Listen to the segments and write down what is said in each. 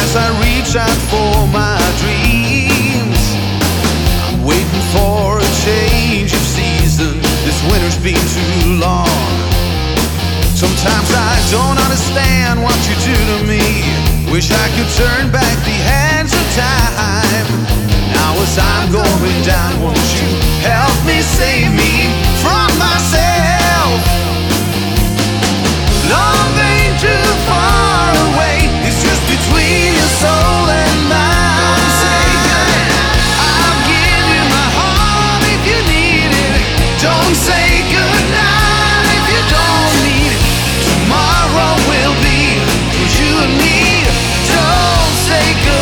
as I reach out for my dreams. I'm waiting for a change of season. This winter's been too long. Sometimes I don't understand what you do to me. Wish I could turn back the hands of time. Now as I'm going down, won't you help me, save me from myself? Love ain't too far away, it's just between your soul and mine. I'll give you my heart if you need it. Don't say goodnight if you don't need it. Tomorrow will be for you and me. Don't say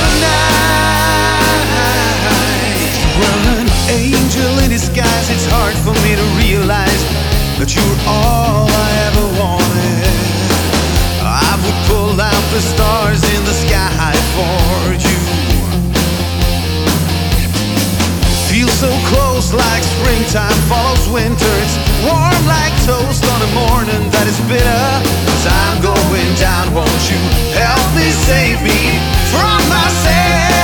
goodnight. Well, an angel in disguise, it's hard for me to realize that you're all I ever wanted. I would pull out the stars in the sky for you. Feel so close, like springtime follows winter. It's warm like toast on a morning that is bitter. As I'm going down, won't you help me, save me from myself?